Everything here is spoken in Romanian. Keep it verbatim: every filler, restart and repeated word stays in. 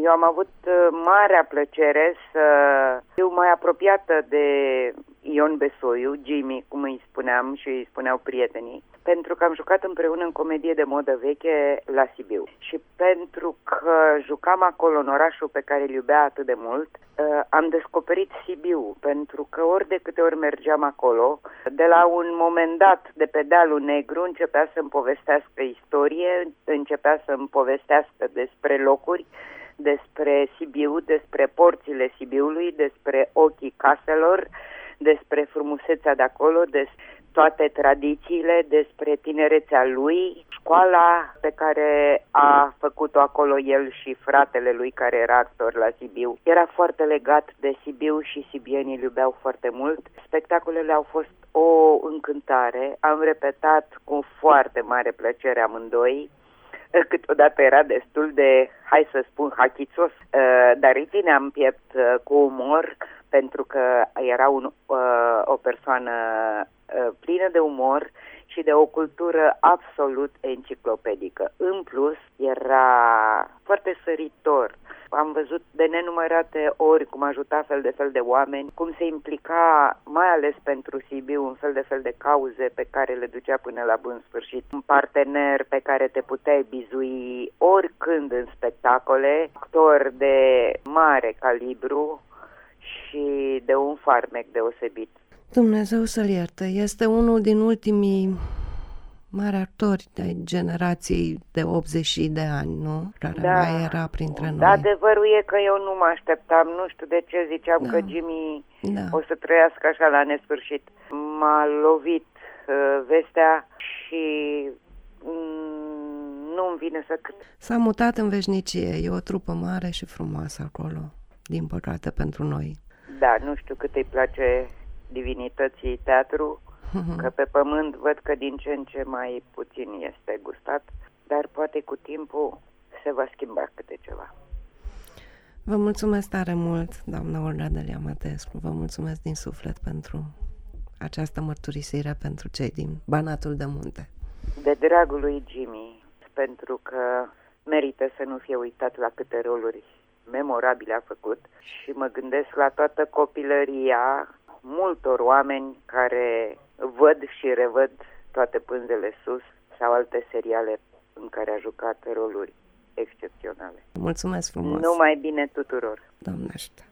Eu am avut marea plăcere să fiu mai apropiată de Ion Besoiu, Jimmy, cum îi spuneam și îi spuneau prietenii, pentru că am jucat împreună în comedie de modă veche la Sibiu. Și pentru că jucam acolo în orașul pe care îl iubea atât de mult, am descoperit Sibiu, pentru că ori de câte ori mergeam acolo, de la un moment dat de pe Dealul Negru începea să-mi povestească istorie, începea să-mi povestească despre locuri, despre Sibiu, despre porțile Sibiului, despre ochii caselor, despre frumusețea de acolo, despre toate tradițiile, despre tinerețea lui, școala pe care a făcut-o acolo el și fratele lui care era actor la Sibiu. Era foarte legat de Sibiu și sibienii îl iubeau foarte mult. Spectacolele au fost o încântare, am repetat cu foarte mare plăcere amândoi. Câteodată era destul de, hai să spun, hachițos, dar îi țineam piept cu umor, pentru că era un, o persoană plină de umor și de o cultură absolut enciclopedică. În plus, era foarte săritor. Am văzut de nenumărate ori cum ajuta fel de fel de oameni, cum se implica, mai ales pentru Sibiu, în fel de fel de cauze pe care le ducea până la bun sfârșit. Un partener pe care te puteai bizui oricând în spectacole, actor de mare calibru și de un farmec deosebit. Dumnezeu să-l ierte, este unul din ultimii mari actori de generației de optzeci de ani, nu? Care da, mai era printre noi. Da, adevărul e că eu nu mă așteptam, nu știu de ce ziceam da. că Jimmy da. o să trăiască așa la nesfârșit. M-a lovit uh, vestea și mm, nu-mi vine să cred. S-a mutat în veșnicie, e o trupă mare și frumoasă acolo, din păcate pentru noi. Da, nu știu cât îi place divinității teatru, că pe pământ văd că din ce în ce mai puțin este gustat, dar poate cu timpul se va schimba câte ceva. Vă mulțumesc tare mult, doamna Olga Delia Matescu, vă mulțumesc din suflet pentru această mărturisire pentru cei din Banatul de Munte. De dragul lui Jimmy, pentru că merită să nu fie uitat la câte roluri memorabile a făcut și mă gândesc la toată copilăria multor oameni care văd și revăd Toate pânzele sus sau alte seriale în care a jucat roluri excepționale. Mulțumesc frumos! Numai bine tuturor! Doamne ajută!